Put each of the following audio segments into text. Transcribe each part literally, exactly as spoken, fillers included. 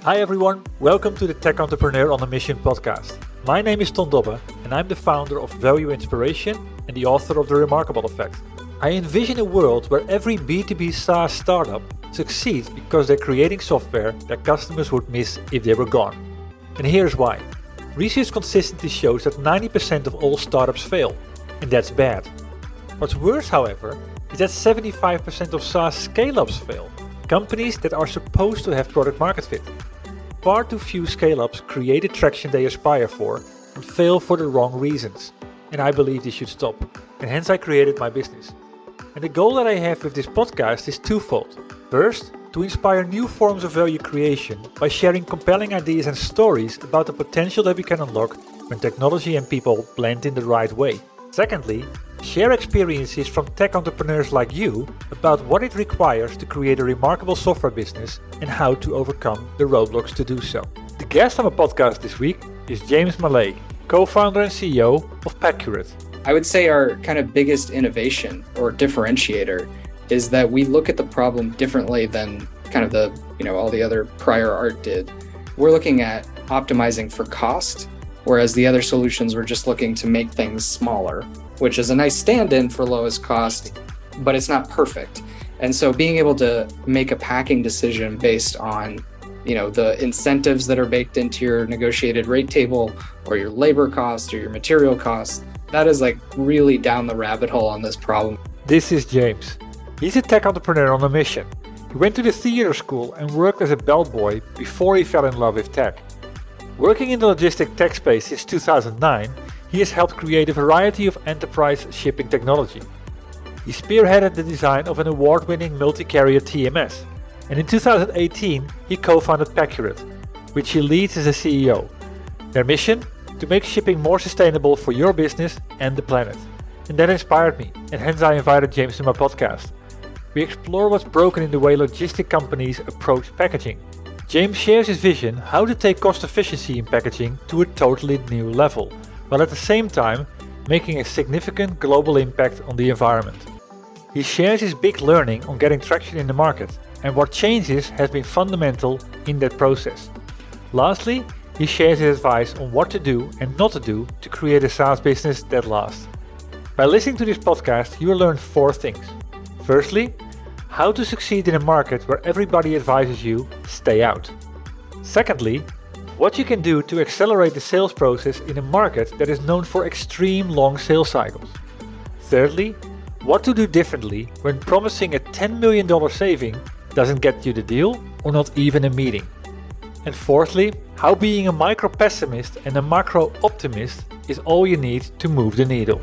Hi everyone, welcome to the Tech Entrepreneur on a Mission podcast. My name is Ton Dobbe and I'm the founder of Value Inspiration and the author of The Remarkable Effect. I envision a world where every B two B SaaS startup succeeds because they're creating software that customers would miss if they were gone. And here's why. Research consistently shows that ninety percent of all startups fail, and that's bad. What's worse, however, is that seventy-five percent of SaaS scale-ups fail, companies that are supposed to have product market fit. Far too few scale-ups create the traction they aspire for and fail for the wrong reasons. And I believe this should stop. And hence I created my business. And the goal that I have with this podcast is twofold. First, to inspire new forms of value creation by sharing compelling ideas and stories about the potential that we can unlock when technology and people blend in the right way. Secondly, share experiences from tech entrepreneurs like you about what it requires to create a remarkable software business and how to overcome the roadblocks to do so. The guest on my podcast this week is James Mallet, co-founder and C E O of Pacurate. I would say our kind of biggest innovation or differentiator is that we look at the problem differently than kind of the, you know, all the other prior art did. We're looking at optimizing for cost, whereas the other solutions were just looking to make things smaller, which is a nice stand-in for lowest cost, but it's not perfect. And so being able to make a packing decision based on, you know, the incentives that are baked into your negotiated rate table or your labor cost or your material cost, that is like really down the rabbit hole on this problem. This is James. He's a tech entrepreneur on a mission. He went to the theater school and worked as a bellboy before he fell in love with tech. Working in the logistic tech space since two thousand nine, he has helped create a variety of enterprise shipping technology. He spearheaded the design of an award-winning multi-carrier T M S, and in two thousand eighteen he co-founded Pacurate, which he leads as a C E O. Their mission? To make shipping more sustainable for your business and the planet. And that inspired me, and hence I invited James to my podcast. We explore what's broken in the way logistic companies approach packaging. James shares his vision how to take cost efficiency in packaging to a totally new level, while at the same time making a significant global impact on the environment. He shares his big learning on getting traction in the market and what changes has been fundamental in that process. Lastly, he shares his advice on what to do and not to do to create a SaaS business that lasts. By listening to this podcast, you will learn four things. Firstly, how to succeed in a market where everybody advises you stay out. Secondly, what you can do to accelerate the sales process in a market that is known for extreme long sales cycles. Thirdly, what to do differently when promising a ten million dollars saving doesn't get you the deal or not even a meeting. And fourthly, how being a micro pessimist and a macro optimist is all you need to move the needle.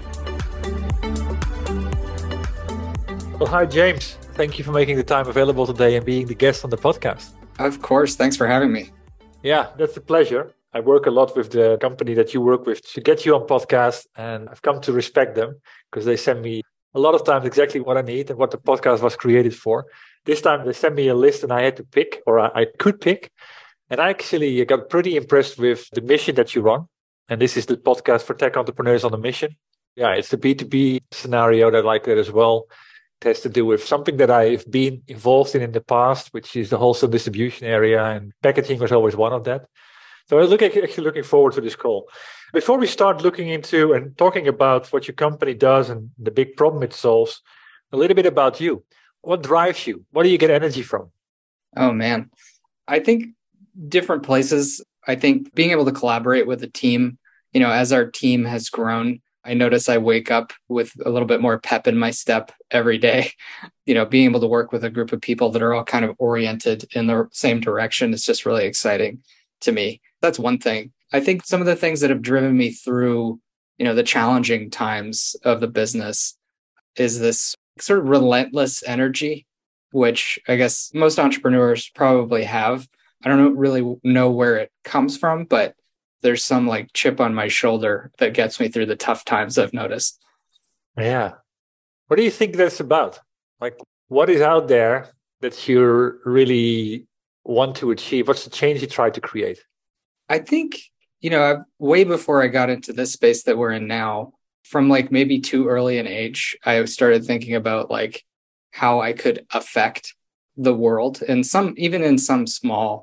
Well, hi James. Thank you for making the time available today and being the guest on the podcast. Of course. Thanks for having me. Yeah, that's a pleasure. I work a lot with the company that you work with to get you on podcast, and I've come to respect them because they send me a lot of times exactly what I need and what the podcast was created for. This time they sent me a list and I had to pick, or I, I could pick. And I actually got pretty impressed with the mission that you run. And this is the podcast for tech entrepreneurs on a mission. Yeah, it's the B two B scenario that I like that as well. It has to do with something that I've been involved in in the past, which is the wholesale distribution area, and packaging was always one of that. So I'm look, actually looking forward to this call. Before we start looking into and talking about what your company does and the big problem it solves, a little bit about you. What drives you? What do you get energy from? Oh, man. I think different places. I think being able to collaborate with a team, you know, as our team has grown, I notice I wake up with a little bit more pep in my step every day. You know, being able to work with a group of people that are all kind of oriented in the same direction is just really exciting to me. That's one thing. I think some of the things that have driven me through, you know, the challenging times of the business is this sort of relentless energy, which I guess most entrepreneurs probably have. I don't really know where it comes from, but there's some like chip on my shoulder that gets me through the tough times I've noticed. Yeah. What do you think that's about? Like, what is out there that you really want to achieve? What's the change you try to create? I think, you know, way before I got into this space that we're in now, from like maybe too early an age, I started thinking about like how I could affect the world and some, even in some small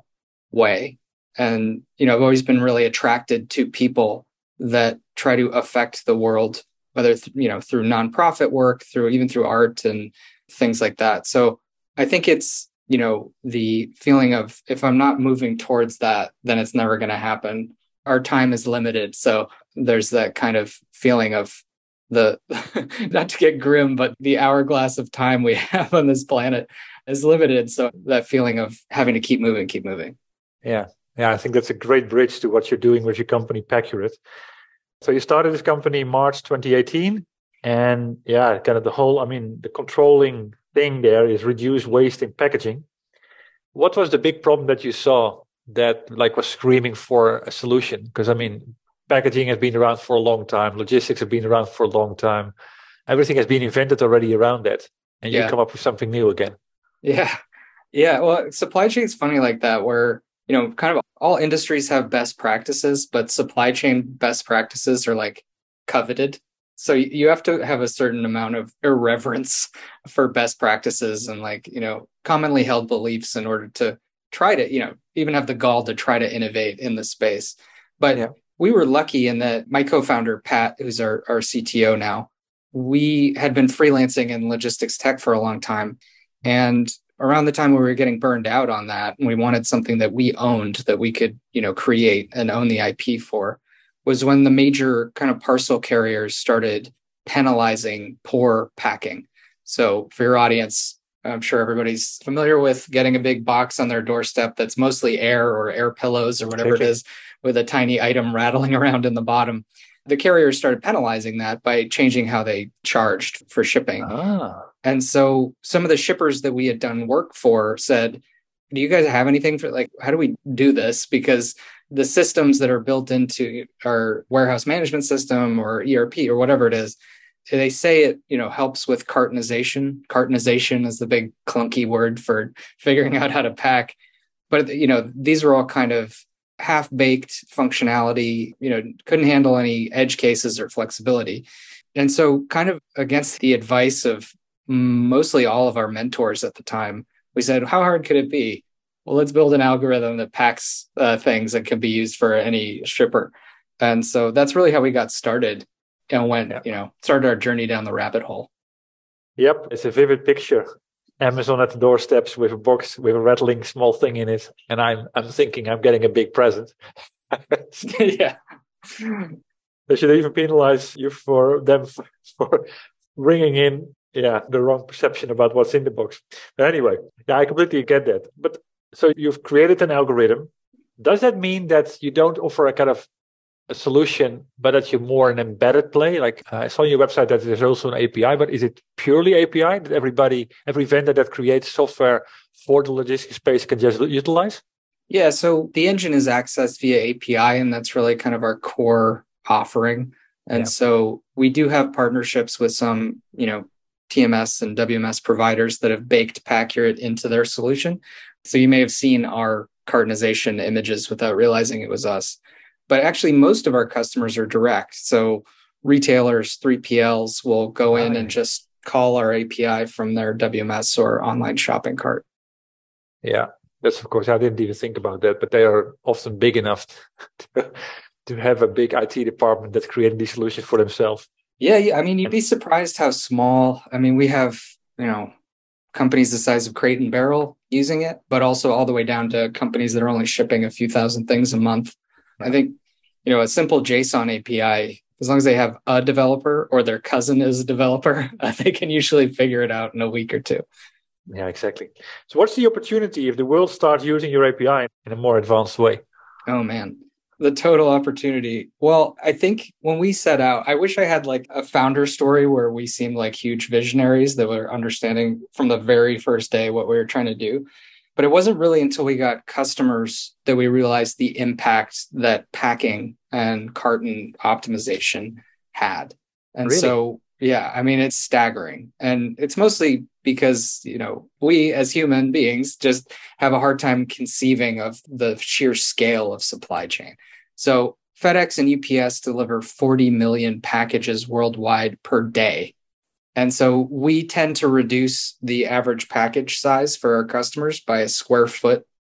way. And, you know, I've always been really attracted to people that try to affect the world, whether, th- you know, through nonprofit work, through even through art and things like that. So I think it's, you know, the feeling of if I'm not moving towards that, then it's never going to happen. Our time is limited. So there's that kind of feeling of the, not to get grim, but the hourglass of time we have on this planet is limited. So that feeling of having to keep moving, keep moving. Yeah. Yeah, I think that's a great bridge to what you're doing with your company, Pacurate. So you started this company in March twenty eighteen. And yeah, kind of the whole, I mean, the controlling thing there is reduce waste in packaging. What was the big problem that you saw that like was screaming for a solution? Because I mean, packaging has been around for a long time. Logistics have been around for a long time. Everything has been invented already around that. And you Yeah. come up with something new again. Yeah. Yeah. Well, supply chain is funny like that, where, you know, kind of all industries have best practices, but supply chain best practices are like coveted. So y- you have to have a certain amount of irreverence for best practices and like, you know, commonly held beliefs in order to try to, you know, even have the gall to try to innovate in the space. But Yeah. we were lucky in that my co-founder, Pat, who's our, our C T O now, we had been freelancing in logistics tech for a long time. And around the time we were getting burned out on that, and we wanted something that we owned, that we could, you know, create and own the I P for, was when the major kind of parcel carriers started penalizing poor packing. So for your audience, I'm sure everybody's familiar with getting a big box on their doorstep that's mostly air or air pillows or whatever it is, with a tiny item rattling around in the bottom. The carriers started penalizing that by changing how they charged for shipping. Ah. And so some of the shippers that we had done work for said, do you guys have anything for like, how do we do this? Because the systems that are built into our warehouse management system or E R P or whatever it is, they say it, you know, helps with cartonization. Cartonization is the big clunky word for figuring out how to pack. But, you know, these are all kind of half-baked functionality, you know, couldn't handle any edge cases or flexibility. And so kind of against the advice of mostly all of our mentors at the time, we said, how hard could it be? Well, let's build an algorithm that packs uh, things and can be used for any shipper. And so that's really how we got started and went, Yeah. you know, started our journey down the rabbit hole. Yep, it's a vivid picture. Amazon at the doorsteps with a box with a rattling small thing in it, and I'm I'm thinking I'm getting a big present. Yeah. They should even penalize you for them for, for bringing in yeah the wrong perception about what's in the box. But anyway, yeah, I completely get that. But so you've created an algorithm. Does that mean that you don't offer a kind of a solution, but that you're more an embedded play? Like uh, I saw on your website that there's also an A P I, but is it purely A P I that everybody, every vendor that creates software for the logistics space can just utilize? Yeah. So the engine is accessed via A P I, and that's really kind of our core offering. And Yeah. so we do have partnerships with some, you know, T M S and W M S providers that have baked Pacurate into their solution. So you may have seen our cartonization images without realizing it was us. But actually, most of our customers are direct. So retailers, three P Ls will go in and just call our A P I from their W M S or online shopping cart. Yeah, that's of course, I didn't even think about that, but they are often big enough to, to have a big I T department that's creating these solutions for themselves. Yeah, yeah. I mean, you'd be surprised how small. I mean, we have, you know, companies the size of Crate and Barrel using it, but also all the way down to companies that are only shipping a few thousand things a month. I think, you know, a simple JSON A P I, as long as they have a developer or their cousin is a developer, they can usually figure it out in a week or two. Yeah, exactly. So what's the opportunity if the world starts using your A P I in a more advanced way? Oh, man. The total opportunity. Well, I think when we set out, I wish I had like a founder story where we seemed like huge visionaries that were understanding from the very first day what we were trying to do. But it wasn't really until we got customers that we realized the impact that packing and carton optimization had. And Really? so, yeah, I mean, it's staggering. And it's mostly because, you know, we as human beings just have a hard time conceiving of the sheer scale of supply chain. So FedEx and U P S deliver forty million packages worldwide per day. And so we tend to reduce the average package size for our customers by a square foot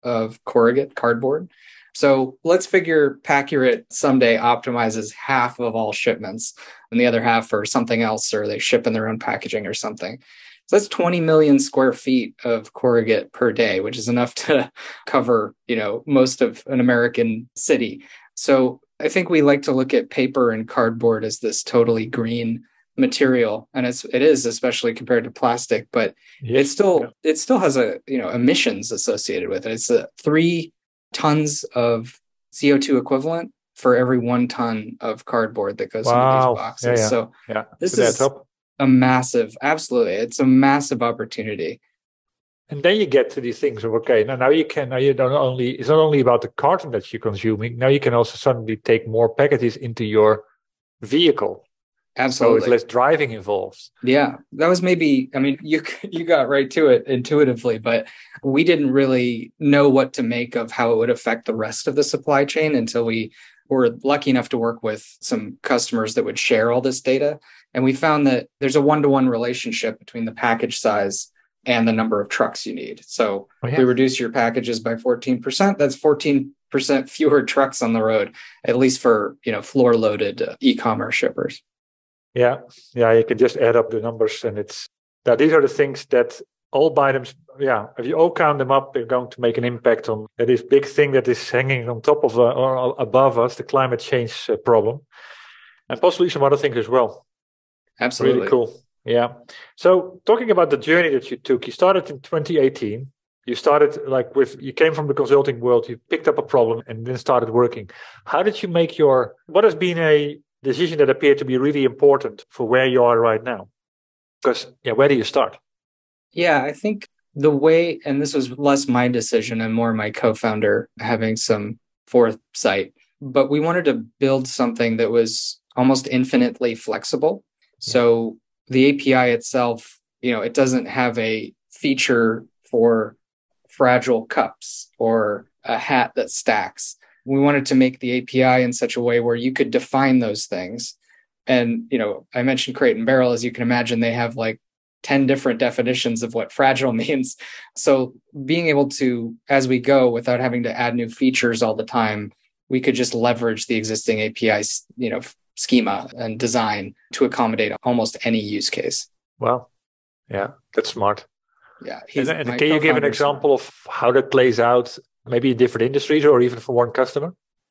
of corrugate cardboard. So let's figure Paccurate someday optimizes half of all shipments and the other half for something else, or they ship in their own packaging or something. So that's twenty million square feet of corrugate per day, which is enough to cover, you know, most of an American city. So I think we like to look at paper and cardboard as this totally green material, and it's it is, especially compared to plastic, but yes, it still yeah. it still has a you know emissions associated with it. It's a three tons of C O two equivalent for every one ton of cardboard that goes wow. into these boxes. Yeah, yeah. So yeah. this so is a massive, absolutely, it's a massive opportunity. And then you get to these things of, okay, now, now you can, now you don't only, it's not only about the carton that you're consuming, now you can also suddenly take more packages into your vehicle. Absolutely. So it's less driving involved. Yeah, that was maybe, I mean, you you got right to it intuitively, but we didn't really know what to make of how it would affect the rest of the supply chain until we were lucky enough to work with some customers that would share all this data. And we found that there's a one-to-one relationship between the package size and the number of trucks you need. So oh, yeah. we reduce your packages by fourteen percent. That's fourteen percent fewer trucks on the road, at least for, you know, floor-loaded uh, e-commerce shippers. Yeah, yeah, you can just add up the numbers, and it's that these are the things that all by them. Yeah, if you all count them up, they're going to make an impact on this big thing that is hanging on top of uh, or above us, the climate change uh, problem, and possibly some other things as well. Absolutely, really cool. Yeah. So talking about the journey that you took, you started in twenty eighteen. You started like with you came from the consulting world. You picked up a problem and then started working. How did you make your? What has been a decision that appeared to be really important for where you are right now? Because, yeah, where do you start? Yeah, I think the way, and this was less my decision and more my co-founder having some foresight, but we wanted to build something that was almost infinitely flexible. Yeah. So the A P I itself, you know, it doesn't have a feature for fragile cups or a hat that stacks. We wanted to make the A P I in such a way where you could define those things. And, you know, I mentioned Crate and Barrel. As you can imagine, they have like ten different definitions of what fragile means. So being able to, as we go, without having to add new features all the time, we could just leverage the existing A P I, you know, schema and design to accommodate almost any use case. Wow. Yeah, that's smart. Yeah. And, and can you give an example of how that plays out? Maybe in different industries or even for one customer?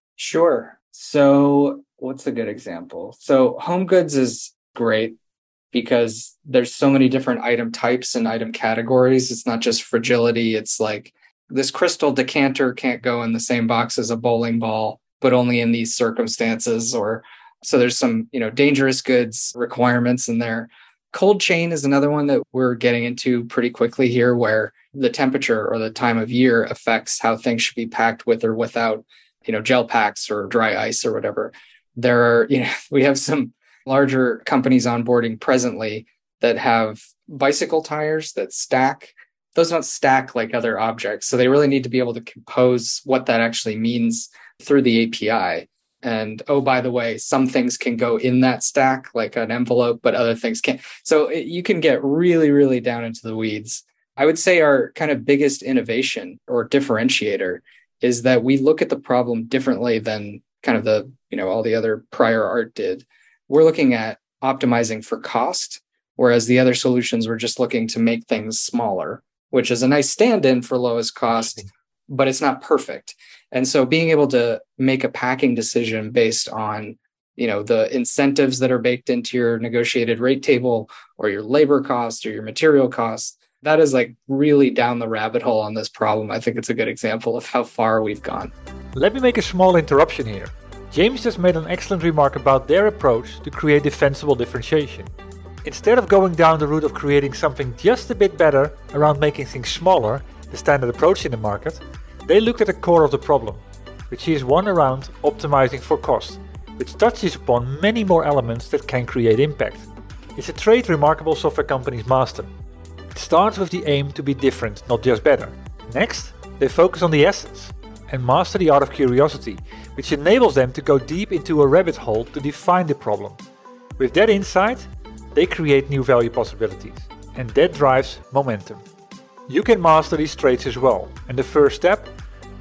Sure. So what's a good example? So home goods is great because there's so many different item types and item categories. It's not just fragility. It's like this crystal decanter can't go in the same box as a bowling ball, but only in these circumstances. Or so there's some, you know, dangerous goods requirements in there. Cold chain is another one that we're getting into pretty quickly here, where the temperature or the time of year affects how things should be packed with or without, you know, gel packs or dry ice or whatever. There are, you know, we have some larger companies onboarding presently that have bicycle tires that stack. Those don't stack like other objects. So they really need to be able to compose what that actually means through the A P I. And, oh, by the way, some things can go in that stack, like an envelope, but other things can't. So it, you can get really, really down into the weeds. I would say our kind of biggest innovation or differentiator is that we look at the problem differently than kind of the, you know, all the other prior art did. We're looking at optimizing for cost, whereas the other solutions were just looking to make things smaller, which is a nice stand-in for lowest cost, but it's not perfect. And so being able to make a packing decision based on, you know, the incentives that are baked into your negotiated rate table or your labor cost or your material costs, that is like really down the rabbit hole on this problem. I think it's a good example of how far we've gone. Let me make a small interruption here. James just made an excellent remark about their approach to create defensible differentiation. Instead of going down the route of creating something just a bit better around making things smaller, the standard approach in the market, they looked at the core of the problem, which is one around optimizing for cost, which touches upon many more elements that can create impact. It's a trait remarkable software companies master. It starts with the aim to be different, not just better. Next, they focus on the essence and master the art of curiosity, which enables them to go deep into a rabbit hole to define the problem. With that insight, they create new value possibilities, and that drives momentum. You can master these traits as well, and the first step,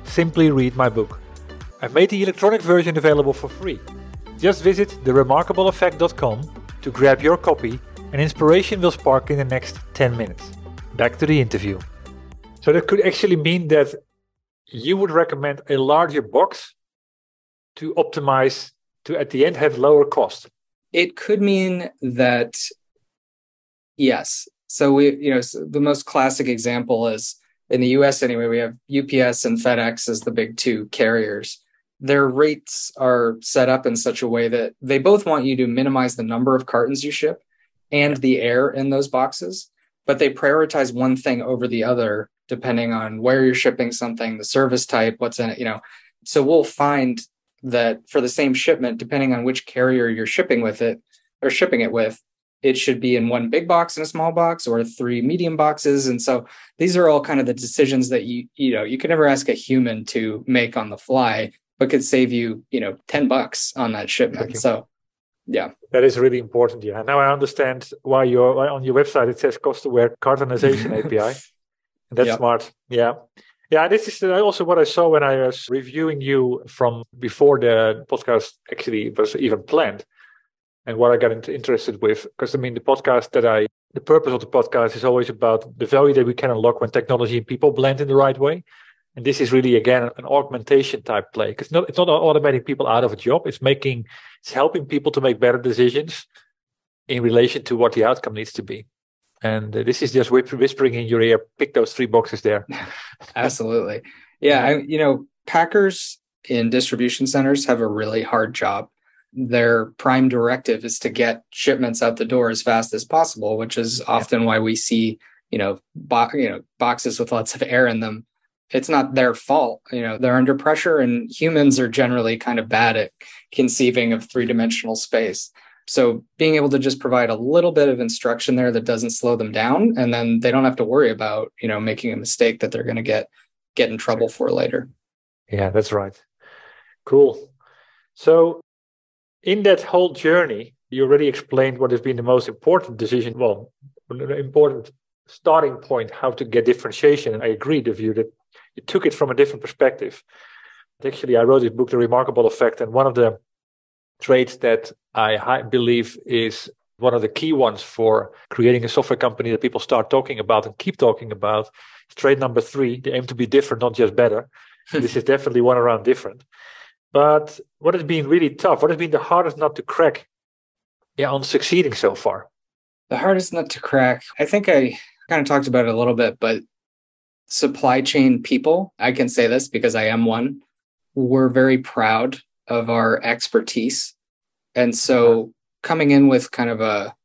simply read my book. I've made the electronic version available for free. Just visit the remarkable effect dot com to grab your copy, and inspiration will spark in the next ten minutes. Back to the interview. So that could actually mean that you would recommend a larger box to optimize, to at the end have lower cost. It could mean that, yes. So we, you know, the most classic example is in the U S anyway, we have U P S and FedEx as the big two carriers. Their rates are set up in such a way that they both want you to minimize the number of cartons you ship and the air in those boxes, but they prioritize one thing over the other, depending on where you're shipping something, the service type, what's in it, you know. So we'll find that for the same shipment, depending on which carrier you're shipping with it or shipping it with, it should be in one big box and a small box or three medium boxes. And so these are all kind of the decisions that you, you know, you can never ask a human to make on the fly, but could save you, you know, ten bucks on that shipment. So, yeah. That is really important. Yeah. Now I understand why you're why on your website, it says cost-aware cartonization A P I. That's yep. smart. Yeah. Yeah. This is also what I saw when I was reviewing you from before the podcast actually was even planned. And what I got interested with, because I mean, the podcast that I, the purpose of the podcast is always about the value that we can unlock when technology and people blend in the right way. And this is really, again, an augmentation type play. Because it's not, it's not automating people out of a job. It's making, it's helping people to make better decisions in relation to what the outcome needs to be. And uh, this is just whispering in your ear, pick those three boxes there. Absolutely. Yeah. I, you know, packers in distribution centers have a really hard job. Their prime directive is to get shipments out the door as fast as possible, which is often yeah. why we see, you know, bo- you know, boxes with lots of air in them. It's not their fault. You know, they're under pressure, and humans are generally kind of bad at conceiving of three-dimensional space. So being able to just provide a little bit of instruction there that doesn't slow them down, and then they don't have to worry about, you know, making a mistake that they're going to get get in trouble for later. Yeah, that's right. Cool. So in that whole journey, you already explained what has been the most important decision, well, the important starting point, how to get differentiation. And I agree with you that you took it from a different perspective. Actually, I wrote this book, The Remarkable Effect, and one of the traits that I believe is one of the key ones for creating a software company that people start talking about and keep talking about is trait number three. They aim to be different, not just better. This is definitely one around different. But what has been really tough? What has been the hardest nut to crack yeah, on succeeding so far? The hardest nut to crack, I think I kind of talked about it a little bit, but supply chain people, I can say this because I am one, we're very proud of our expertise. And so coming in with kind of a,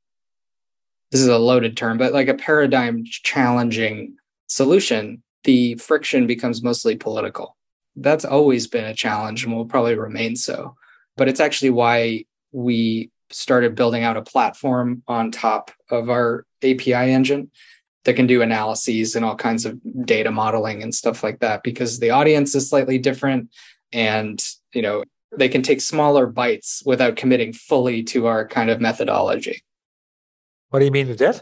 this is a loaded term, but like a paradigm challenging solution, the friction becomes mostly political. That's always been a challenge and will probably remain so. But it's actually why we started building out a platform on top of our A P I engine that can do analyses and all kinds of data modeling and stuff like that, because the audience is slightly different, and, you know, they can take smaller bites without committing fully to our kind of methodology. What do you mean with that?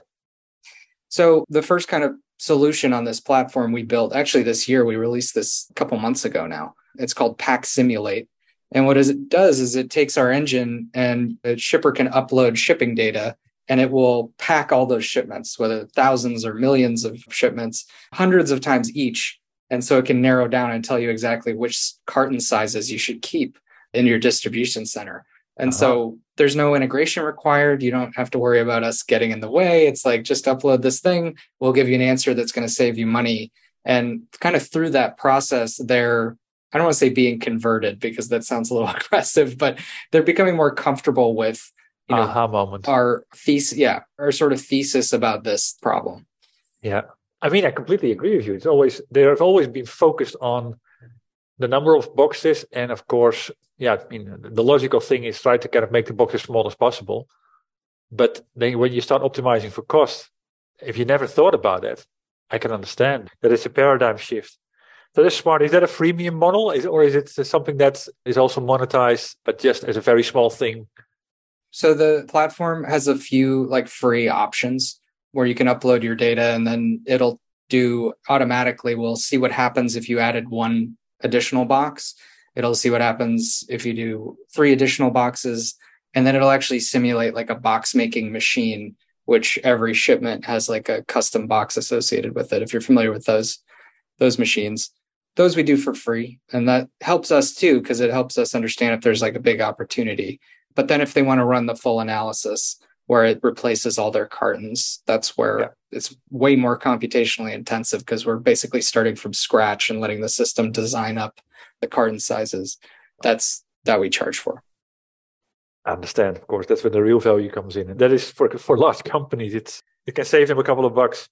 So the first kind of solution on this platform we built, actually this year, we released this a couple months ago now. It's called Pack Simulate. And what it does is it takes our engine, and a shipper can upload shipping data, and it will pack all those shipments, whether thousands or millions of shipments, hundreds of times each. And so it can narrow down and tell you exactly which carton sizes you should keep in your distribution center. And uh-huh. so there's no integration required. You don't have to worry about us getting in the way. It's like, just upload this thing. We'll give you an answer that's going to save you money. And kind of through that process, they're, I don't want to say being converted because that sounds a little aggressive, but they're becoming more comfortable with, you know, aha moment. Our thesis, yeah, our sort of thesis about this problem. Yeah. I mean, I completely agree with you. It's always, they have always been focused on the number of boxes. And of course, yeah, I mean, the logical thing is try to kind of make the box as small as possible. But then when you start optimizing for cost, if you never thought about that, I can understand that it's a paradigm shift. So that's smart. Is that a freemium model, is, or is it something that is also monetized, but just as a very small thing? So the platform has a few like free options where you can upload your data, and then it'll do automatically. We'll see what happens if you added one additional box. It'll see what happens if you do three additional boxes, and then it'll actually simulate like a box making machine, which every shipment has like a custom box associated with it. If you're familiar with those, those machines, those we do for free. And that helps us too, because it helps us understand if there's like a big opportunity. But then if they want to run the full analysis where it replaces all their cartons, that's where yeah. it's way more computationally intensive, because we're basically starting from scratch and letting the system design up the carton sizes. That's that we charge for. I understand, of course. That's where the real value comes in. And that is for for large companies. It's it can save them a couple of bucks.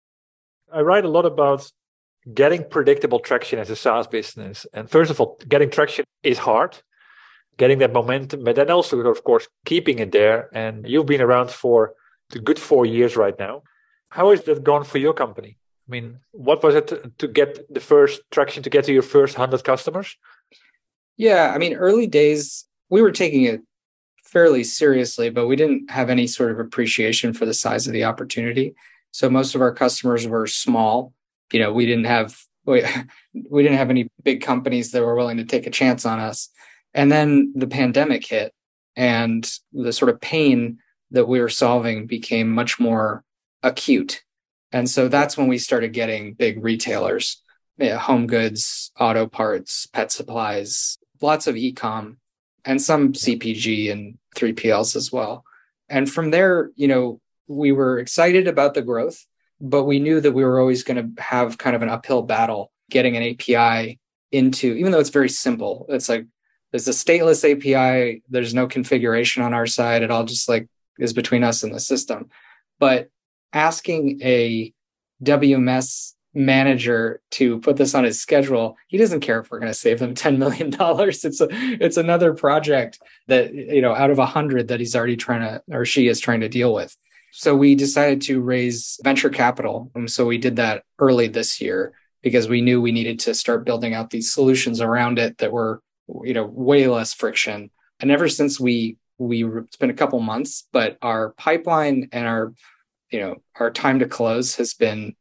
I write a lot about getting predictable traction as a SaaS business. And first of all, getting traction is hard. Getting that momentum, but then also, of course, keeping it there. And you've been around for a good four years right now. How has that gone for your company? I mean, what was it to, to get the first traction, to get to your first one hundred customers? Yeah, I mean, early days, we were taking it fairly seriously, but we didn't have any sort of appreciation for the size of the opportunity. So most of our customers were small. You know, we didn't have we, we didn't have any big companies that were willing to take a chance on us. And then the pandemic hit, and the sort of pain that we were solving became much more acute. And so that's when we started getting big retailers, yeah, home goods, auto parts, pet supplies, lots of e-com, and some C P G and three P Ls as well. And from there, you know, we were excited about the growth, but we knew that we were always going to have kind of an uphill battle getting an A P I into, even though it's very simple. It's like, there's a stateless A P I. There's no configuration on our side. It all just like is between us and the system. But asking a W M S manager to put this on his schedule, he doesn't care if we're going to save them ten million dollars. It's a, it's another project that, you know, out of a hundred that he's already trying to, or she is trying to deal with. So we decided to raise venture capital. And so we did that early this year because we knew we needed to start building out these solutions around it that were, you know, way less friction. And ever since we, we, it's been a couple months, but our pipeline and our, you know, our time to close has been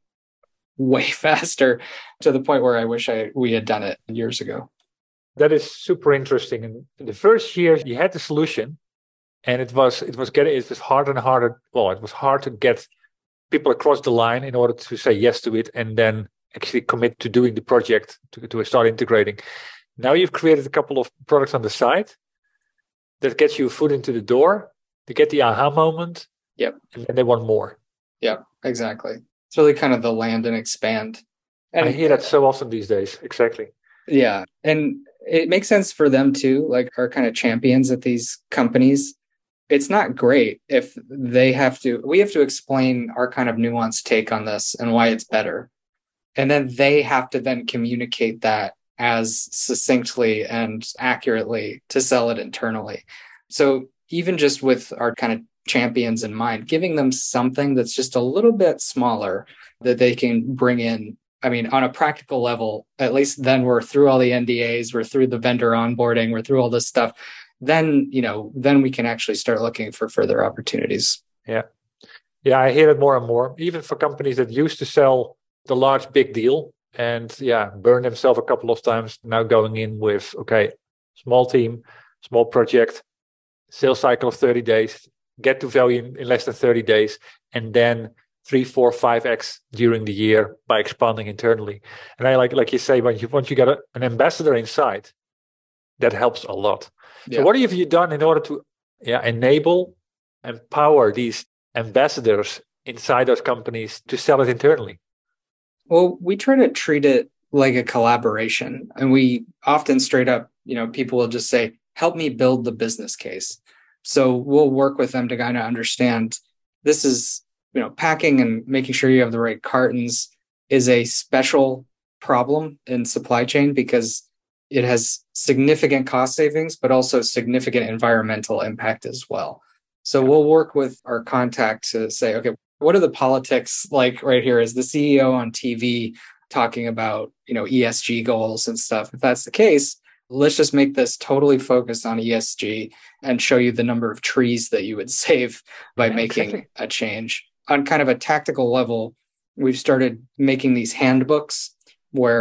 way faster, to the point where I wish I, we had done it years ago. That is super interesting. And the first year you had the solution, and it was, it was getting, it was harder and harder. Well, it was hard to get people across the line in order to say yes to it and then actually commit to doing the project, to, to start integrating. Now you've created a couple of products on the side that gets you a foot into the door, to get the aha moment. Yep. And then they want more. Yeah, exactly. It's really kind of the land and expand. And I hear that so often these days. Exactly. Yeah. And it makes sense for them too, like our kind of champions at these companies. It's not great if they have to, we have to explain our kind of nuanced take on this and why it's better. And then they have to then communicate that as succinctly and accurately to sell it internally. So even just with our kind of champions in mind, giving them something that's just a little bit smaller that they can bring in. I mean, on a practical level, at least then we're through all the N D As, we're through the vendor onboarding, we're through all this stuff. Then, you know, then we can actually start looking for further opportunities. Yeah. Yeah, I hear it more and more, even for companies that used to sell the large, big deal and yeah, burn themselves a couple of times, now going in with, okay, small team, small project, sales cycle of thirty days, get to value in, in less than thirty days, and then three, four, five X during the year by expanding internally. And I like, like you say, when you, once you get a, an ambassador inside, that helps a lot. Yeah. So what have you done in order to yeah, enable, empower these ambassadors inside those companies to sell it internally? Well, we try to treat it like a collaboration. And we often straight up, you know, people will just say, help me build the business case. So we'll work with them to kind of understand this is, you know, packing and making sure you have the right cartons is a special problem in supply chain because it has significant cost savings, but also significant environmental impact as well. So we'll work with our contact to say, okay, what are the politics like right here? Is the C E O on T V talking about, you know, E S G goals and stuff? If that's the case, let's just make this totally focused on E S G and show you the number of trees that you would save by yeah, making exactly. a change. On kind of a tactical level, we've started making these handbooks where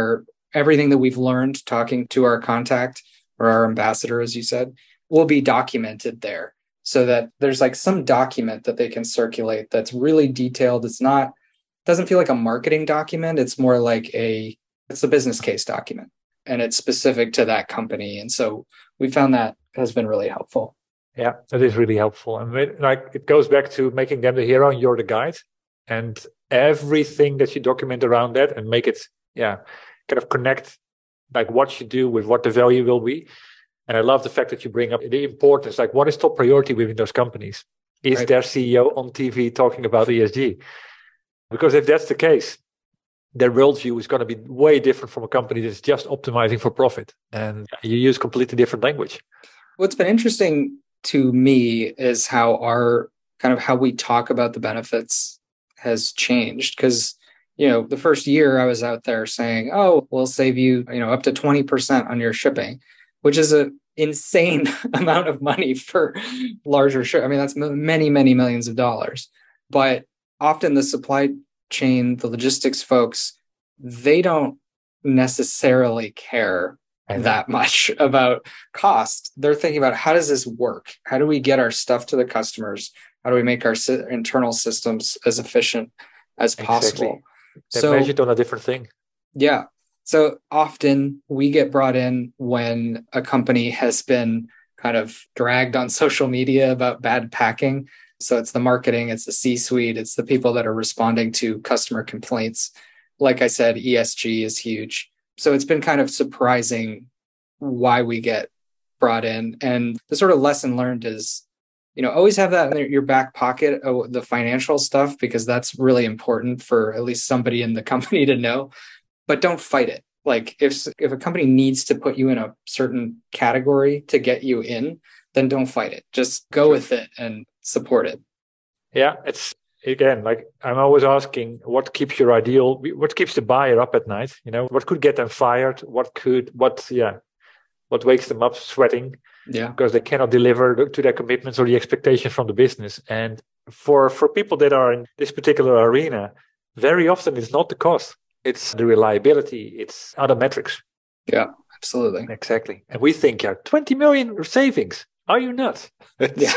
everything that we've learned talking to our contact or our ambassador, as you said, will be documented there so that there's like some document that they can circulate that's really detailed. It's not, doesn't feel like a marketing document. It's more like a, it's a business case document and it's specific to that company. And so we found that has been really helpful. Yeah, that is really helpful. And it, like it goes back to making them the hero and you're the guide. And everything that you document around that and make it, yeah, kind of connect like what you do with what the value will be. And I love the fact that you bring up the importance, like what is top priority within those companies? Is Right. their C E O on T V talking about E S G? Because if that's the case, their worldview is going to be way different from a company that's just optimizing for profit. And you use completely different language. What's been interesting to me is how our kind of how we talk about the benefits has changed. Because, you know, the first year I was out there saying, oh, we'll save you, you know, up to twenty percent on your shipping, which is an insane amount of money for larger ship. I mean, that's many, many millions of dollars. But often the supply chain, the logistics folks, they don't necessarily care that much about cost. They're thinking about how does this work? How do we get our stuff to the customers? How do we make our si- internal systems as efficient as possible? Exactly. They're So measured on a different thing. yeah. So often we get brought in when a company has been kind of dragged on social media about bad packing. So it's the marketing, it's the C-suite, it's the people that are responding to customer complaints. Like I said, E S G is huge. So it's been kind of surprising why we get brought in. And the sort of lesson learned is, you know, always have that in your back pocket, oh, the financial stuff, because that's really important for at least somebody in the company to know. But don't fight it. Like if if a company needs to put you in a certain category to get you in, then don't fight it. Just go with it and support it. Yeah, it's again, like I'm always asking what keeps your ideal, what keeps the buyer up at night? You know, what could get them fired? What could, what, yeah, what wakes them up sweating? Yeah. Because they cannot deliver to their commitments or the expectations from the business. And for, for people that are in this particular arena, very often it's not the cost. It's the reliability. It's other metrics. Yeah, absolutely. Exactly. And we think, yeah, twenty million savings. Are you nuts? Yeah.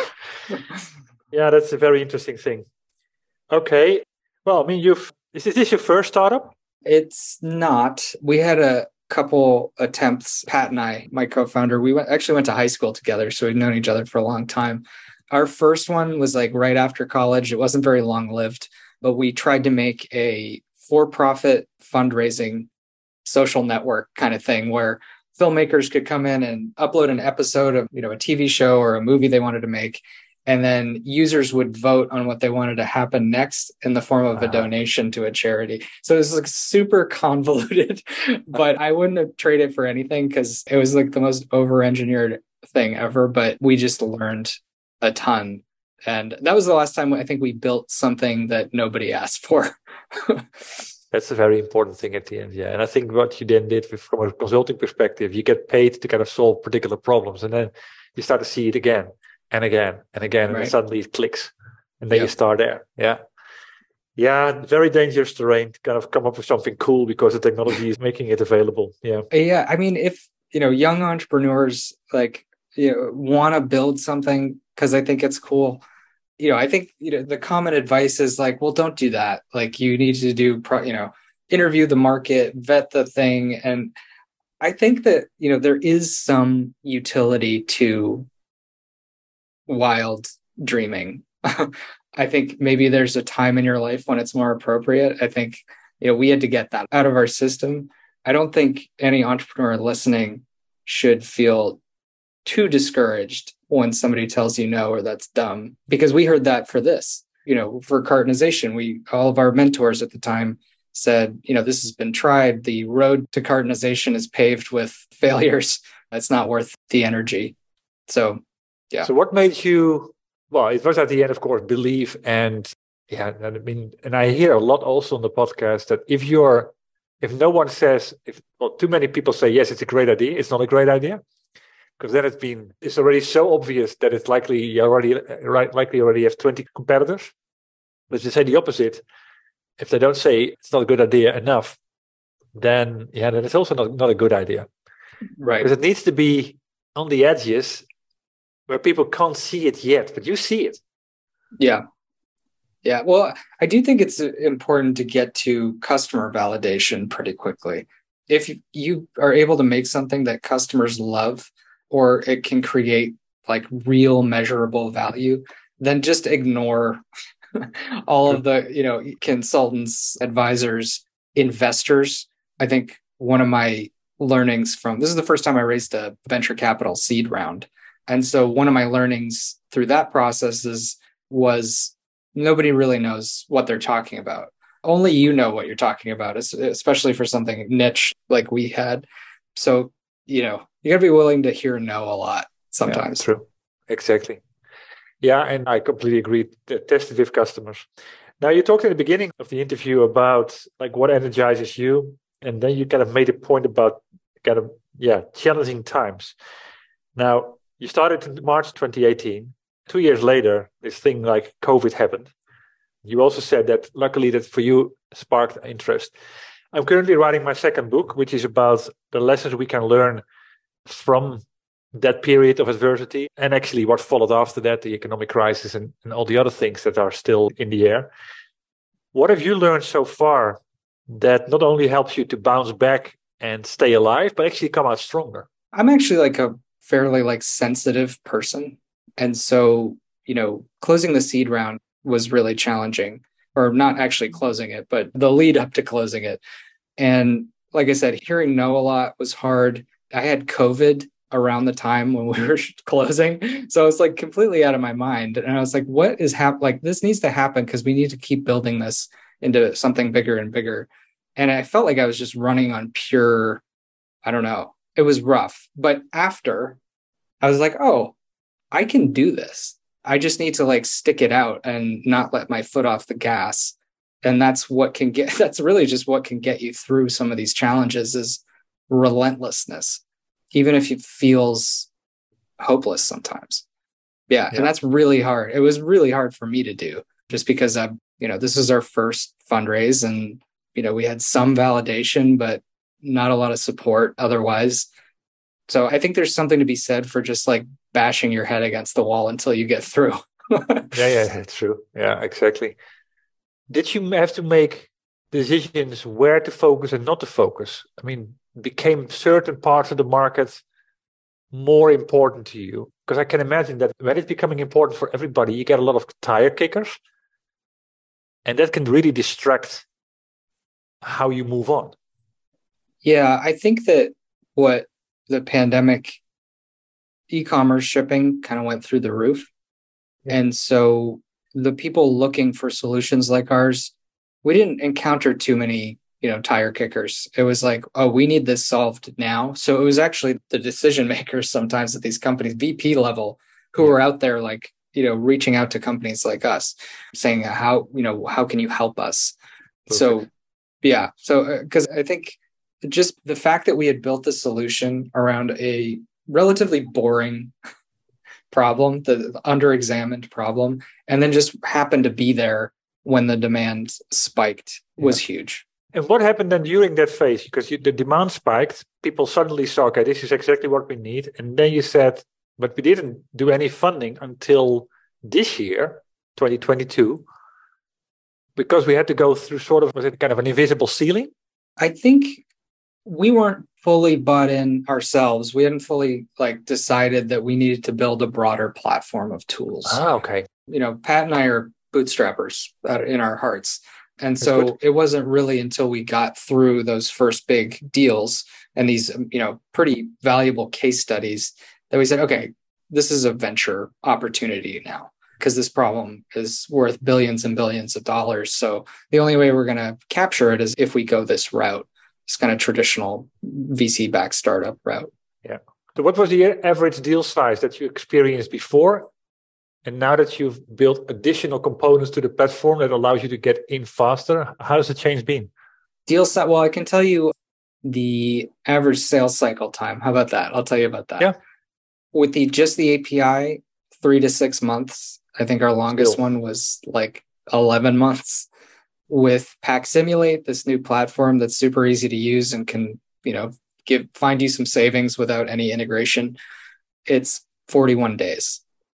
Yeah, that's a very interesting thing. Okay. Well, I mean, you've, is this your first startup? It's not. We had a couple attempts, Pat and I, my co-founder, we went, actually went to high school together. So we've known each other for a long time. Our first one was like right after college. It wasn't very long lived, but we tried to make a for-profit fundraising social network kind of thing where filmmakers could come in and upload an episode of, you know, a T V show or a movie they wanted to make. And then users would vote on what they wanted to happen next in the form of a donation to a charity. So it was like super convoluted, but I wouldn't have traded it for anything because it was like the most over-engineered thing ever. But we just learned a ton. And that was the last time I think we built something that nobody asked for. That's a very important thing at the end, yeah. And I think what you then did with, from a consulting perspective, you get paid to kind of solve particular problems. And then you start to see it again. And again and again, and Right. then suddenly it clicks, and then Yep. you start there. Yeah, yeah, very dangerous terrain to kind of come up with something cool because the technology is making it available. Yeah, Yeah, I mean, if you know, young entrepreneurs like you know want to build something because I think it's cool. You know, I think you know the common advice is like, well, don't do that. Like, you need to do, pro, you know, interview the market, vet the thing, and I think that you know there is some utility to wild dreaming. I think maybe there's a time in your life when it's more appropriate. I think, you know, we had to get that out of our system. I don't think any entrepreneur listening should feel too discouraged when somebody tells you no or that's dumb, because we heard that for this, you know, for cartonization. We, all of our mentors at the time said, you know, this has been tried. The road to cartonization is paved with failures. It's not worth the energy. So yeah. So what made you, well, it was at the end, of course, believe. And yeah, I mean, and I hear a lot also on the podcast that if you're, if no one says, if well, too many people say, yes, it's a great idea, it's not a great idea. Because then it's been, it's already so obvious that it's likely you already, right, likely already have twenty competitors. But to say the opposite, if they don't say it's not a good idea enough, then yeah, then it's also not, not a good idea. Right. Because it needs to be on the edges where people can't see it yet, but you see it. Yeah. Yeah. Well, I do think it's important to get to customer validation pretty quickly. If you are able to make something that customers love, or it can create like real measurable value, then just ignore all of the, you know, consultants, advisors, investors. I think one of my learnings from this is the first time I raised a venture capital seed round. And so one of my learnings through that process is, was nobody really knows what they're talking about. Only you know what you're talking about, especially for something niche like we had. So, you know, you got to be willing to hear no a lot sometimes. Yeah, true. Exactly. Yeah, and I completely agree. Test it with customers. Now, you talked in the beginning of the interview about like what energizes you, and then you kind of made a point about kind of, yeah, challenging times. Now, you started in March twenty eighteen. Two years later, this thing like COVID happened. You also said that luckily that for you sparked interest. I'm currently writing my second book, which is about the lessons we can learn from that period of adversity and actually what followed after that, the economic crisis and, and all the other things that are still in the air. What have you learned so far that not only helps you to bounce back and stay alive, but actually come out stronger? I'm actually like a fairly like sensitive person. And so, you know, closing the seed round was really challenging, or not actually closing it, but the lead up to closing it. And like I said, hearing no a lot was hard. I had COVID around the time when we were closing. So it's like completely out of my mind. And I was like, what is happening? Like, this needs to happen because we need to keep building this into something bigger and bigger. And I felt like I was just running on pure, I don't know, it was rough. But after, I was like, oh, I can do this. I just need to like stick it out and not let my foot off the gas. And that's what can get, that's really just what can get you through some of these challenges is relentlessness, even if it feels hopeless sometimes. Yeah, yeah. And that's really hard. It was really hard for me to do just because I, you know, this is our first fundraise and, you know, we had some validation, but not a lot of support otherwise. So I think there's something to be said for just like bashing your head against the wall until you get through. yeah, yeah, it's true. Yeah, exactly. Did you have to make decisions where to focus and not to focus? I mean, became certain parts of the market more important to you? Because I can imagine that when it's becoming important for everybody, you get a lot of tire kickers. And that can really distract how you move on. Yeah, I think that what the pandemic, e-commerce shipping kind of went through the roof. Yeah. And so the people looking for solutions like ours, we didn't encounter too many, you know, tire kickers. It was like, oh, we need this solved now. So it was actually the decision makers sometimes at these companies, V P level, who yeah. were out there like, you know, reaching out to companies like us saying, how, you know, how can you help us? Perfect. So, yeah. So, because uh, I think just the fact that we had built the solution around a relatively boring problem, the under-examined problem, and then just happened to be there when the demand spiked was yeah. huge. And what happened then during that phase? Because you, the demand spiked, people suddenly saw, okay, this is exactly what we need. And then you said, but we didn't do any funding until this year, twenty twenty-two, because we had to go through sort of, was it kind of an invisible ceiling? I think we weren't fully bought in ourselves. We hadn't fully like decided that we needed to build a broader platform of tools. Ah, okay. You know, Pat and I are bootstrappers in our hearts. And That's so good. It wasn't really until we got through those first big deals and these, you know, pretty valuable case studies that we said, okay, this is a venture opportunity now because this problem is worth billions and billions of dollars. So the only way we're going to capture it is if we go this route, this kind of traditional V C-backed startup route. Yeah. So what was the average deal size that you experienced before? And now that you've built additional components to the platform that allows you to get in faster, how has the change been? Deal size, well, I can tell you the average sales cycle time. How about that? I'll tell you about that. Yeah. With the just the A P I, three to six months. I think our longest Still. one was like eleven months. with Pack Simulate, this new platform that's super easy to use and can, you know, give find you some savings without any integration, it's forty-one days.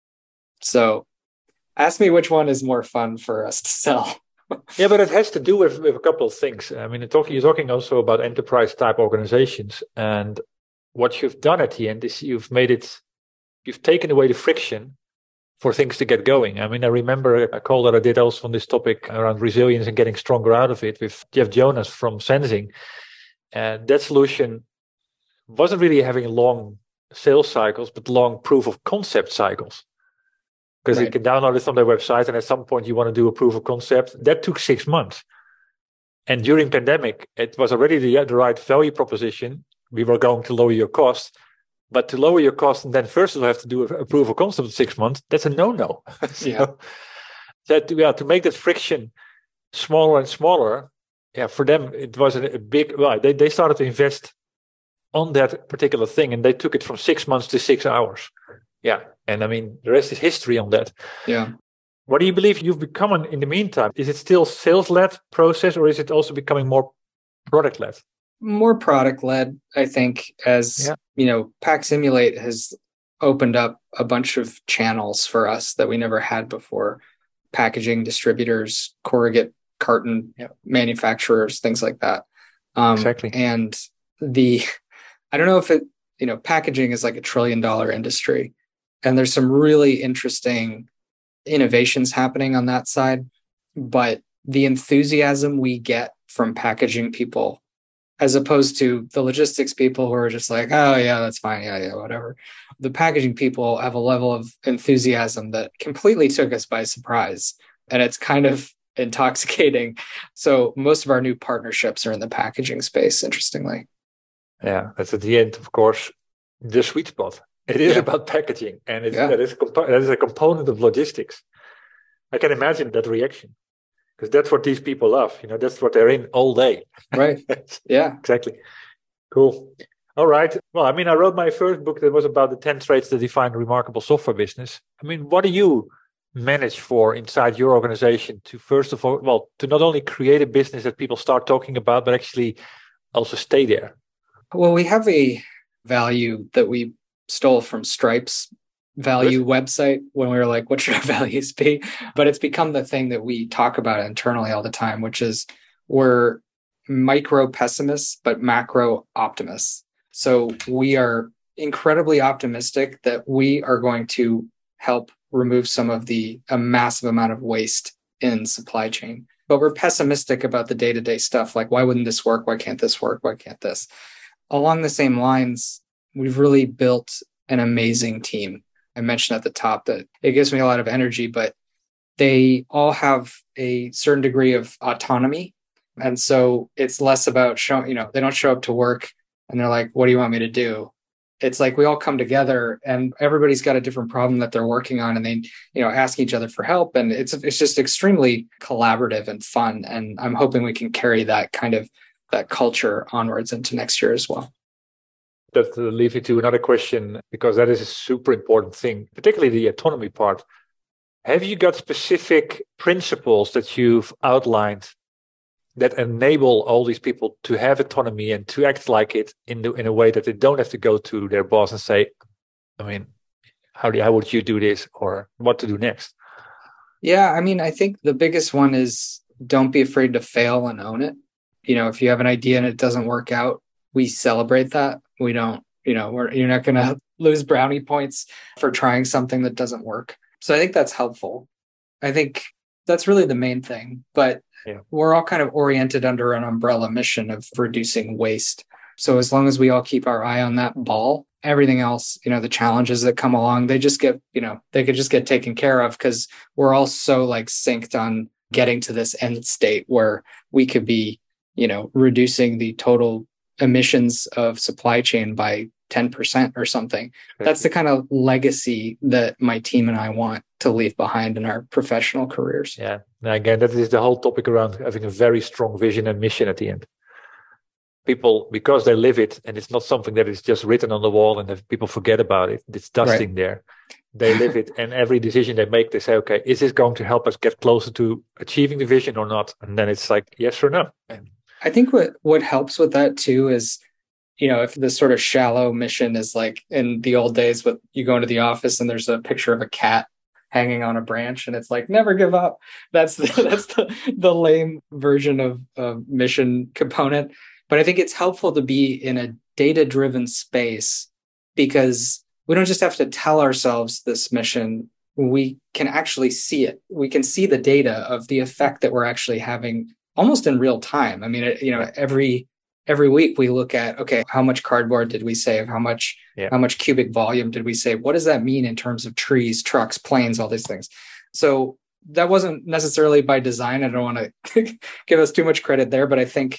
So ask me which one is more fun for us to sell. Yeah, but it has to do with, with a couple of things. I mean, talking, you're talking also about enterprise type organizations, and what you've done at the end is you've made it, you've taken away the friction for things to get going. I mean, I remember a call that I did also on this topic around resilience and getting stronger out of it with Jeff Jonas from Sensing. And that solution wasn't really having long sales cycles, but long proof of concept cycles. Because right. You can download it from their website, and at some point you want to do a proof of concept. That took six months. And during pandemic, it was already the, the right value proposition. We were going to lower your cost. But to lower your cost and then first of all have to do a, a proof of concept in six months, that's a no-no. so, yeah. That, yeah, to make that friction smaller and smaller, yeah, for them it was a, a big, well, they, they started to invest on that particular thing, and they took it from six months to six hours. Yeah. And I mean, the rest is history on that. Yeah. What do you believe you've become in the meantime? Is it still sales-led process, or is it also becoming more product-led? More product-led, I think, as, yeah. you know, Pack Simulate has opened up a bunch of channels for us that we never had before. Packaging distributors, corrugate carton yeah. manufacturers, things like that. Um, exactly. And the, I don't know if it, you know, packaging is like a trillion dollar industry. And there's some really interesting innovations happening on that side. But the enthusiasm we get from packaging people, as opposed to the logistics people who are just like, oh, yeah, that's fine. Yeah, yeah, whatever. The packaging people have a level of enthusiasm that completely took us by surprise. And it's kind of intoxicating. So most of our new partnerships are in the packaging space, interestingly. Yeah, that's at the end, of course, the sweet spot. It is yeah. about packaging, and it's, yeah. that, is a compo- that is a component of logistics. I can imagine that reaction, because that's what these people love. You know, that's what they're in all day. Right. Yeah. Exactly. Cool. All right. Well, I mean, I wrote my first book that was about the ten traits that define a remarkable software business. I mean, what do you manage for inside your organization to, first of all, well, to not only create a business that people start talking about, but actually also stay there? Well, we have a value that we stole from Stripe's value Good. website when we were like, what should our values be? But it's become the thing that we talk about internally all the time, which is we're micro pessimists, but macro optimists. So we are incredibly optimistic that we are going to help remove some of the a massive amount of waste in supply chain. But we're pessimistic about the day-to-day stuff. Like, why wouldn't this work? Why can't this work? Why can't this? Along the same lines, we've really built an amazing team. I mentioned at the top that it gives me a lot of energy, but they all have a certain degree of autonomy. And so it's less about showing, you know, they don't show up to work and they're like, what do you want me to do? It's like we all come together and everybody's got a different problem that they're working on, and they, you know, ask each other for help. And it's it's just extremely collaborative and fun. And I'm hoping we can carry that kind of that culture onwards into next year as well. That leads me to another question, because that is a super important thing, particularly the autonomy part. Have you got specific principles that you've outlined that enable all these people to have autonomy and to act like it in the, in a way that they don't have to go to their boss and say, I mean, how do how would you do this, or what to do next? Yeah, I mean, I think the biggest one is don't be afraid to fail and own it. You know, if you have an idea and it doesn't work out, we celebrate that. We don't, you know, we're, you're not going to lose brownie points for trying something that doesn't work. So I think that's helpful. I think that's really the main thing. But yeah. we're all kind of oriented under an umbrella mission of reducing waste. So as long as we all keep our eye on that ball, everything else, you know, the challenges that come along, they just get, you know, they could just get taken care of, because we're all so like synced on getting to this end state where we could be, you know, reducing the total emissions of supply chain by ten percent or something. That's the kind of legacy that my team and I want to leave behind in our professional careers. Yeah. Now, again, that is the whole topic around having a very strong vision and mission at the end. People, because they live it, and it's not something that is just written on the wall and if people forget about it, it's dusting right. there. they live it, and every decision they make, they say, okay, is this going to help us get closer to achieving the vision or not? And then it's like, yes or no. And I think what, what helps with that too is, you know, if this sort of shallow mission is like in the old days with you go into the office and there's a picture of a cat hanging on a branch and it's like, never give up. That's the, that's the, the lame version of, of mission component. But I think it's helpful to be in a data-driven space because we don't just have to tell ourselves this mission. We can actually see it. We can see the data of the effect that we're actually having almost in real time. I mean, it, you know, every every week we look at, okay, how much cardboard did we save? How much, yeah. how much cubic volume did we save? What does that mean in terms of trees, trucks, planes, all these things? So that wasn't necessarily by design. I don't want to give us too much credit there, but I think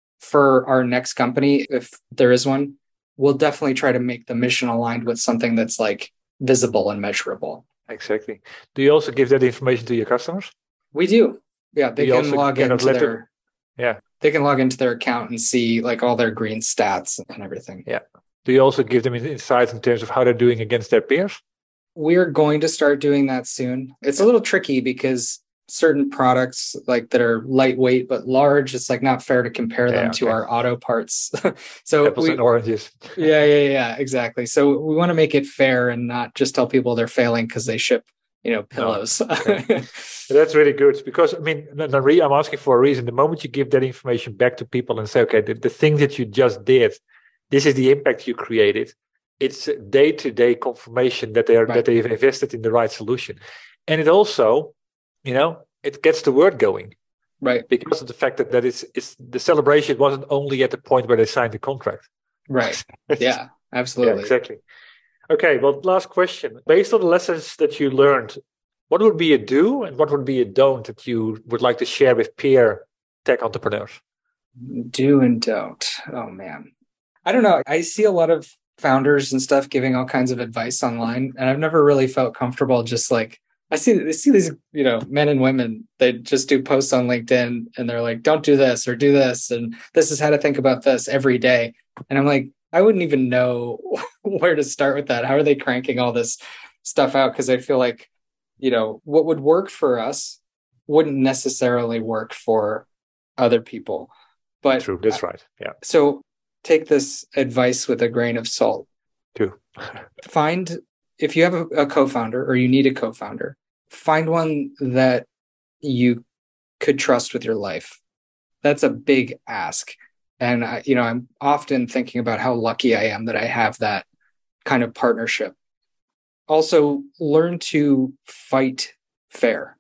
for our next company, if there is one, we'll definitely try to make the mission aligned with something that's like visible and measurable. Exactly. Do you also give that information to your customers? We do. Yeah, they can log into their, them, yeah. they can log into their account and see like all their green stats and everything. Yeah. Do you also give them insights in terms of how they're doing against their peers? We're going to start doing that soon. It's a little tricky because certain products like that are lightweight but large, it's like not fair to compare them yeah, okay. to our auto parts. So apples we, and oranges. yeah, yeah, yeah, exactly. So we want to make it fair and not just tell people they're failing because they ship, you know, pillows. No. Okay. That's really good because I mean, I'm asking for a reason. The moment you give that information back to people and say, okay, the, the thing that you just did, this is the impact you created. It's day-to-day confirmation that they are right. that they've invested in the right solution, and it also, you know, it gets the word going, right? Because of the fact that that it's it's the celebration wasn't only at the point where they signed the contract, right? Yeah, absolutely, yeah, exactly. Okay, well, last question. Based on the lessons that you learned, what would be a do and what would be a don't that you would like to share with peer tech entrepreneurs? Do and don't. Oh man, I don't know. I see a lot of founders and stuff giving all kinds of advice online, and I've never really felt comfortable just like I see I see these, you know, men and women, they just do posts on LinkedIn and they're like, don't do this or do this and this is how to think about this every day. And I'm like, I wouldn't even know where to start with that. How are they cranking all this stuff out? Because I feel like, you know, what would work for us wouldn't necessarily work for other people. But true, that's right. Yeah. So take this advice with a grain of salt. True. Find, if you have a, a co-founder or you need a co-founder, find one that you could trust with your life. That's a big ask. And, I, you know, I'm often thinking about how lucky I am that I have that kind of partnership. Also, learn to fight fair.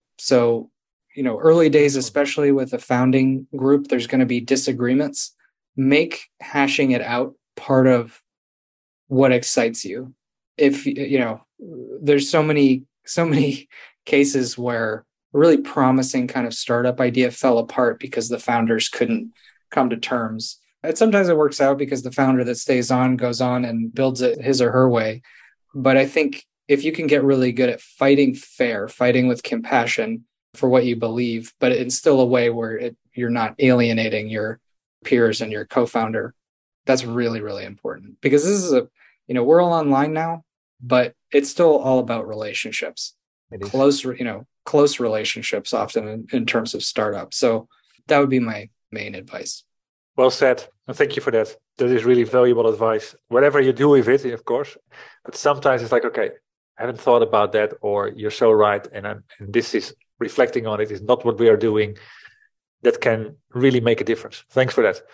So, you know, early days, especially with a founding group, there's going to be disagreements. Make hashing it out part of what excites you. If, you know, there's so many, so many cases where a really promising kind of startup idea fell apart because the founders couldn't come to terms. And sometimes it works out because the founder that stays on goes on and builds it his or her way. But I think if you can get really good at fighting fair, fighting with compassion for what you believe, but in still a way where it, you're not alienating your peers and your co-founder, that's really, really important. Because this is a, you know, we're all online now, but it's still all about relationships. Close, you know, close relationships often in, in terms of startups. So that would be my main advice. Well said. And thank you for that. That is really valuable advice. Whatever you do with it, of course. But sometimes it's like, okay, I haven't thought about that, or you're so right. And, I'm, and this is reflecting on it is not what we are doing. That can really make a difference. Thanks for that.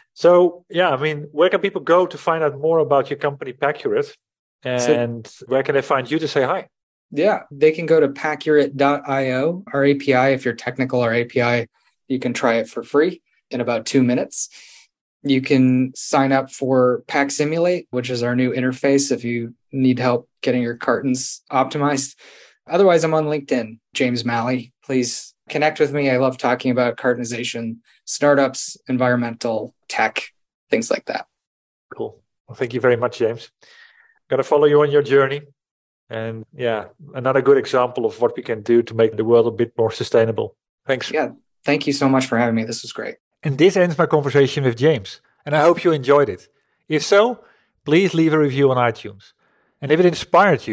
So, yeah, I mean, where can people go to find out more about your company, Pacurate? And so, where can they find you to say hi? Yeah, they can go to pacurate dot io, our A P I. If you're technical, our A P I, you can try it for free in about two minutes. You can sign up for Pack Simulate, which is our new interface if you need help getting your cartons optimized. Otherwise, I'm on LinkedIn, James Malley. Please connect with me. I love talking about cartonization, startups, environmental, tech, things like that. Cool. Well, thank you very much, James. I'm going to follow you on your journey. And yeah, another good example of what we can do to make the world a bit more sustainable. Thanks. Yeah, thank you so much for having me. This was great. And this ends my conversation with James. And I hope you enjoyed it. If so, please leave a review on iTunes. And if it inspired you,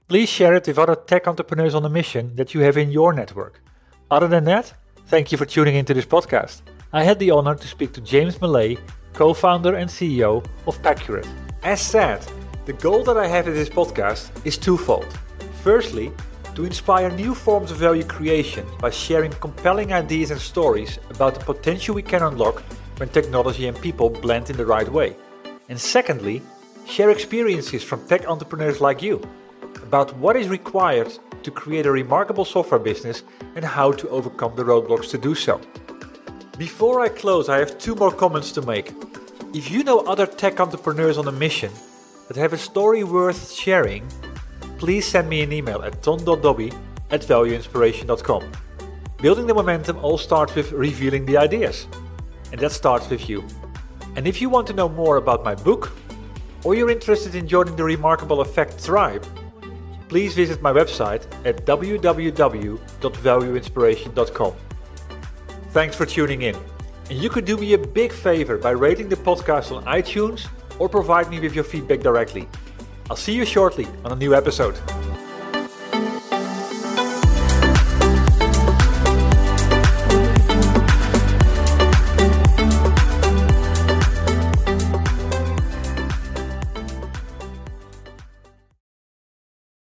please share it with other tech entrepreneurs on a mission that you have in your network. Other than that, thank you for tuning into this podcast. I had the honor to speak to James Millay, co-founder and C E O of Pacurate. As said, the goal that I have with this podcast is twofold. Firstly, to inspire new forms of value creation by sharing compelling ideas and stories about the potential we can unlock when technology and people blend in the right way. And secondly, share experiences from tech entrepreneurs like you about what is required to create a remarkable software business and how to overcome the roadblocks to do so. Before I close, I have two more comments to make. If you know other tech entrepreneurs on a mission that have a story worth sharing, please send me an email at ton dot dobby at value inspiration dot com. Building the momentum all starts with revealing the ideas. And that starts with you. And if you want to know more about my book, or you're interested in joining the Remarkable Effect tribe, please visit my website at w w w dot value inspiration dot com. Thanks for tuning in. And you could do me a big favor by rating the podcast on iTunes or provide me with your feedback directly. I'll see you shortly on a new episode.